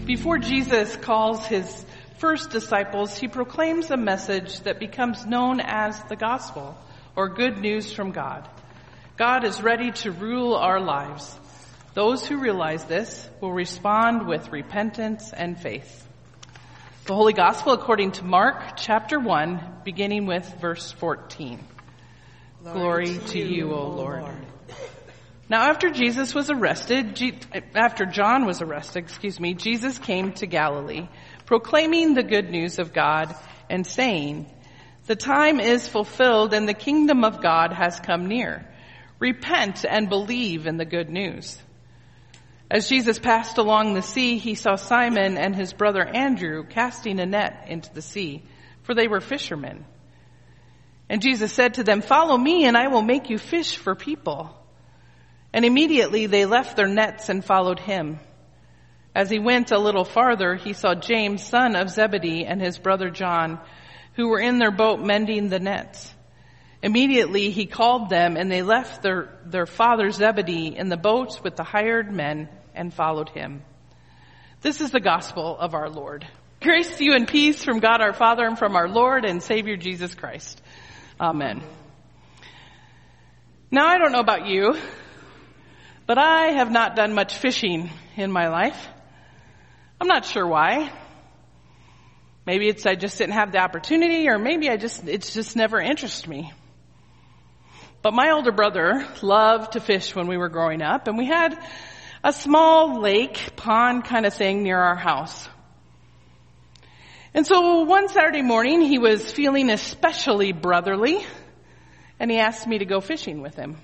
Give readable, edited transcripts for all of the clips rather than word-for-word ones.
Before Jesus calls his first disciples, he proclaims a message that becomes known as the gospel, or good news from God. God is ready to rule our lives. Those who realize this will respond with repentance and faith. The Holy Gospel according to Mark chapter 1, beginning with verse 14. Glory to you, O Lord. Now after John was arrested, Jesus came to Galilee, proclaiming the good news of God and saying, "The time is fulfilled and the kingdom of God has come near. Repent and believe in the good news." As Jesus passed along the sea, he saw Simon and his brother Andrew casting a net into the sea, for they were fishermen. And Jesus said to them, "Follow me and I will make you fish for people." And immediately they left their nets and followed him. As he went a little farther, he saw James, son of Zebedee, and his brother John, who were in their boat mending the nets. Immediately he called them, and they left their father Zebedee in the boats with the hired men and followed him. This is the gospel of our Lord. Grace to you and peace from God our Father and from our Lord and Savior Jesus Christ. Amen. Now, I don't know about you, but I have not done much fishing in my life. I'm not sure why. Maybe I just didn't have the opportunity, or maybe it's just never interested me. But my older brother loved to fish when we were growing up, and we had a small lake, pond kind of thing near our house. And so one Saturday morning, he was feeling especially brotherly, and he asked me to go fishing with him.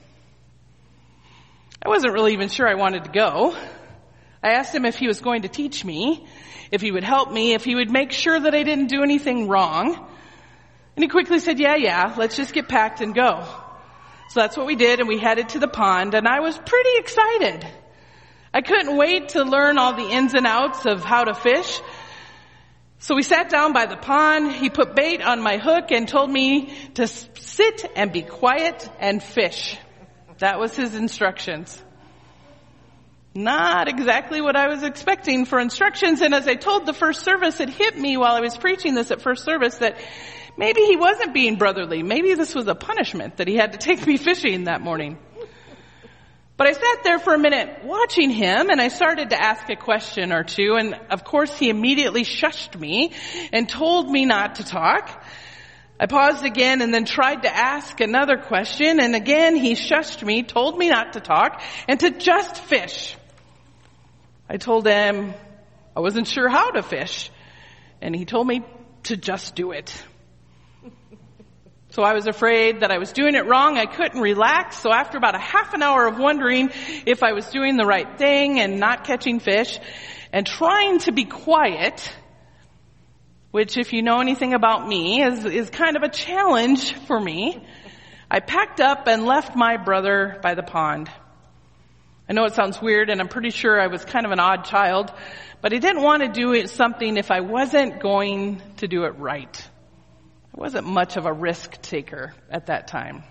I wasn't really even sure I wanted to go. I asked him if he was going to teach me, if he would help me, if he would make sure that I didn't do anything wrong. And he quickly said, yeah, let's just get packed and go. So that's what we did, and we headed to the pond, and I was pretty excited. I couldn't wait to learn all the ins and outs of how to fish. So we sat down by the pond. He put bait on my hook and told me to sit and be quiet and fish. That was his instructions. Not exactly what I was expecting for instructions. And as I told the first service, it hit me while I was preaching this at first service that maybe he wasn't being brotherly. Maybe this was a punishment that he had to take me fishing that morning. But I sat there for a minute watching him, and I started to ask a question or two. And of course, he immediately shushed me and told me not to talk. I paused again and then tried to ask another question, and again he shushed me, told me not to talk, and to just fish. I told him I wasn't sure how to fish, and he told me to just do it. So I was afraid that I was doing it wrong. I couldn't relax, so after about a half an hour of wondering if I was doing the right thing and not catching fish, and trying to be quiet, which if you know anything about me is kind of a challenge for me, I packed up and left my brother by the pond. I know it sounds weird, and I'm pretty sure I was kind of an odd child, but I didn't want to do something if I wasn't going to do it right. I wasn't much of a risk taker at that time.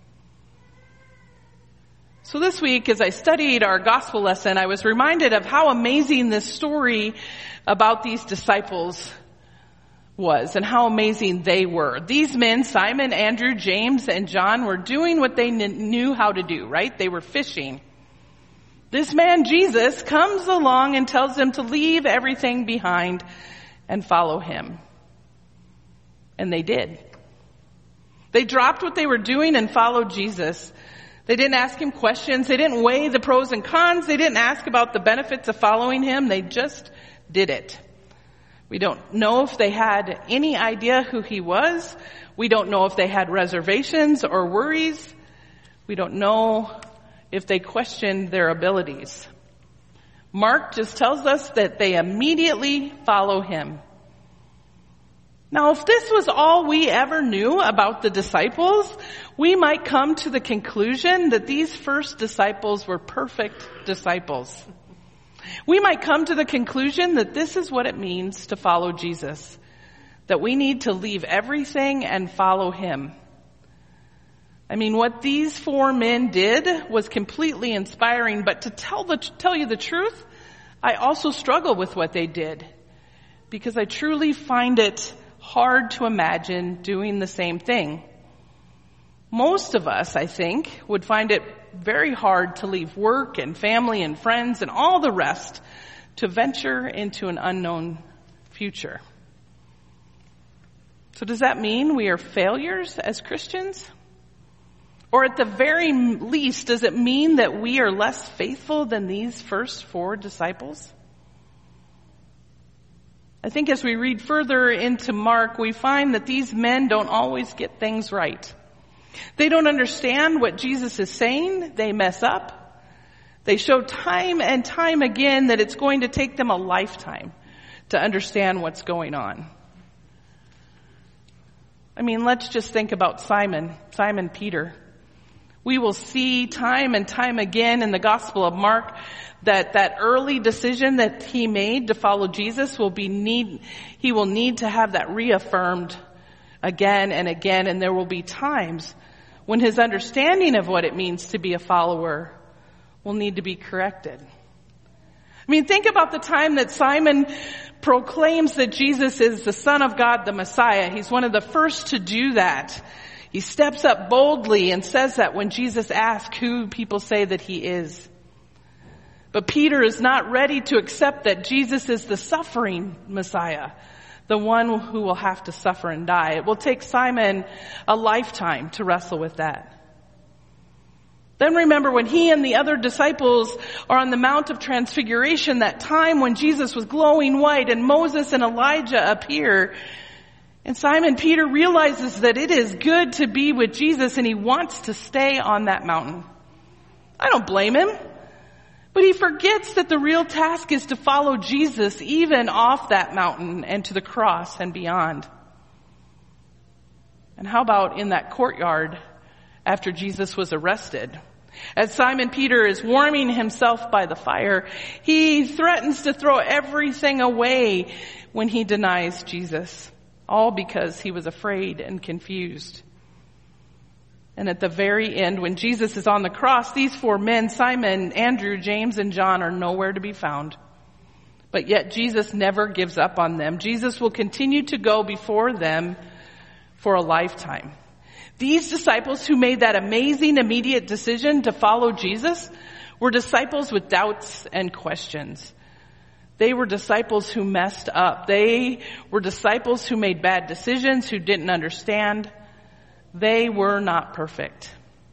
So this week, as I studied our gospel lesson, I was reminded of how amazing this story about these disciples was and how amazing they were. These men, Simon, Andrew, James, and John, were doing what they knew how to do, right? They were fishing. This man, Jesus, comes along and tells them to leave everything behind and follow him. And they did. They dropped what they were doing and followed Jesus. They didn't ask him questions. They didn't weigh the pros and cons. They didn't ask about the benefits of following him. They just did it. We don't know if they had any idea who he was. We don't know if they had reservations or worries. We don't know if they questioned their abilities. Mark just tells us that they immediately follow him. Now, if this was all we ever knew about the disciples, we might come to the conclusion that these first disciples were perfect disciples. We might come to the conclusion that this is what it means to follow Jesus, that we need to leave everything and follow him. I mean, what these four men did was completely inspiring, but to tell you the truth, I also struggle with what they did because I truly find it hard to imagine doing the same thing. Most of us, I think, would find it very hard to leave work and family and friends and all the rest to venture into an unknown future. So does that mean we are failures as Christians? Or at the very least, does it mean that we are less faithful than these first 4 disciples? I think as we read further into Mark, we find that these men don't always get things right. They don't understand what Jesus is saying. They mess up. They show time and time again that it's going to take them a lifetime to understand what's going on. I mean, let's just think about Simon Peter. We will see time and time again in the Gospel of Mark that early decision that he made to follow Jesus he will need to have that reaffirmed again and again, and there will be times when his understanding of what it means to be a follower will need to be corrected. I mean, think about the time that Simon proclaims that Jesus is the Son of God, the Messiah. He's one of the first to do that. He steps up boldly and says that when Jesus asks who people say that he is. But Peter is not ready to accept that Jesus is the suffering Messiah, the one who will have to suffer and die. It will take Simon a lifetime to wrestle with that. Then remember when he and the other disciples are on the Mount of Transfiguration, that time when Jesus was glowing white and Moses and Elijah appear. And Simon Peter realizes that it is good to be with Jesus and he wants to stay on that mountain. I don't blame him. But he forgets that the real task is to follow Jesus even off that mountain and to the cross and beyond. And how about in that courtyard after Jesus was arrested? As Simon Peter is warming himself by the fire, he threatens to throw everything away when he denies Jesus, all because he was afraid and confused. And at the very end, when Jesus is on the cross, these 4 men, Simon, Andrew, James, and John, are nowhere to be found. But yet Jesus never gives up on them. Jesus will continue to go before them for a lifetime. These disciples who made that amazing immediate decision to follow Jesus were disciples with doubts and questions. They were disciples who messed up. They were disciples who made bad decisions, who didn't understand. They were not perfect.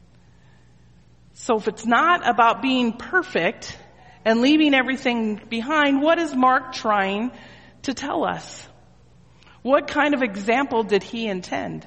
So if it's not about being perfect and leaving everything behind, what is Mark trying to tell us? What kind of example did he intend?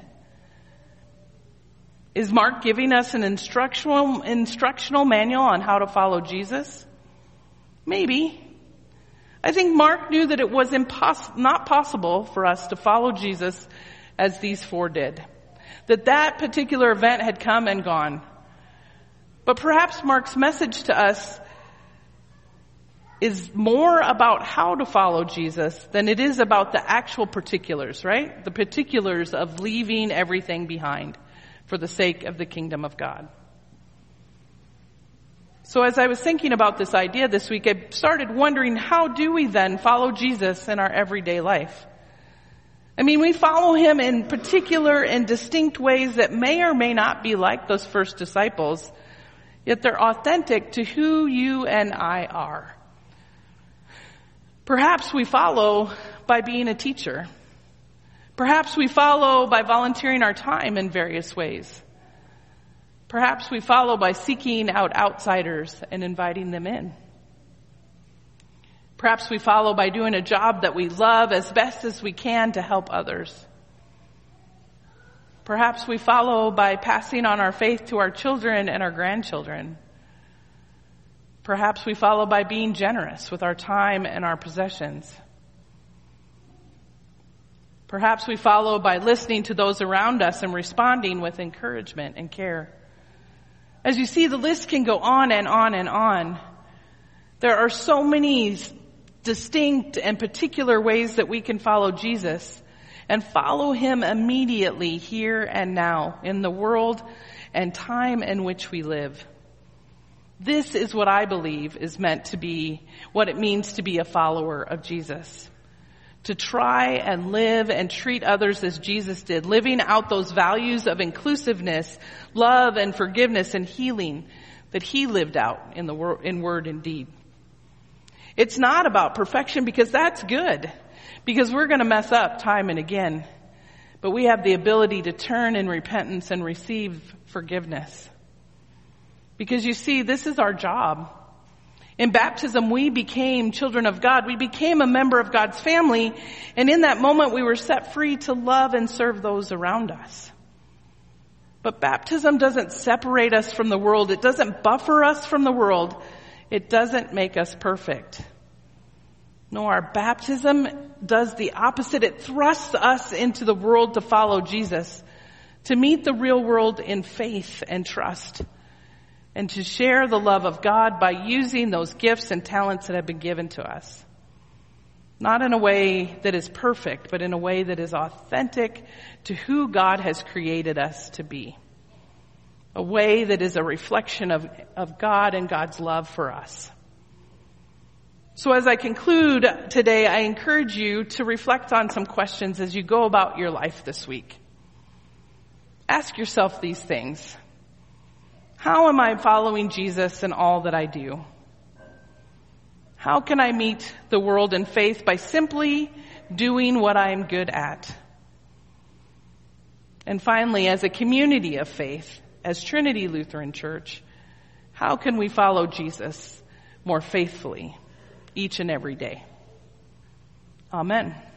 Is Mark giving us an instructional manual on how to follow Jesus? Maybe. I think Mark knew that it was not possible for us to follow Jesus as these 4 did. That particular event had come and gone. But perhaps Mark's message to us is more about how to follow Jesus than it is about the actual particulars, right? The particulars of leaving everything behind for the sake of the kingdom of God. So as I was thinking about this idea this week, I started wondering, how do we then follow Jesus in our everyday life? I mean, we follow him in particular and distinct ways that may or may not be like those first disciples, yet they're authentic to who you and I are. Perhaps we follow by being a teacher. Perhaps we follow by volunteering our time in various ways. Perhaps we follow by seeking out outsiders and inviting them in. Perhaps we follow by doing a job that we love as best as we can to help others. Perhaps we follow by passing on our faith to our children and our grandchildren. Perhaps we follow by being generous with our time and our possessions. Perhaps we follow by listening to those around us and responding with encouragement and care. As you see, the list can go on and on and on. There are so many distinct and particular ways that we can follow Jesus and follow him immediately here and now in the world and time in which we live. This is what I believe is meant to be what it means to be a follower of Jesus. To try and live and treat others as Jesus did, living out those values of inclusiveness, love and forgiveness and healing that he lived out in word and deed. It's not about perfection, because that's good, because we're going to mess up time and again. But we have the ability to turn in repentance and receive forgiveness. Because you see, this is our job. In baptism, we became children of God. We became a member of God's family. And in that moment, we were set free to love and serve those around us. But baptism doesn't separate us from the world. It doesn't buffer us from the world. It doesn't make us perfect. No, our baptism does the opposite. It thrusts us into the world to follow Jesus, to meet the real world in faith and trust, and to share the love of God by using those gifts and talents that have been given to us. Not in a way that is perfect, but in a way that is authentic to who God has created us to be. A way that is a reflection of God and God's love for us. So as I conclude today, I encourage you to reflect on some questions as you go about your life this week. Ask yourself these things. How am I following Jesus in all that I do? How can I meet the world in faith by simply doing what I'm good at? And finally, as a community of faith, as Trinity Lutheran Church, how can we follow Jesus more faithfully each and every day? Amen.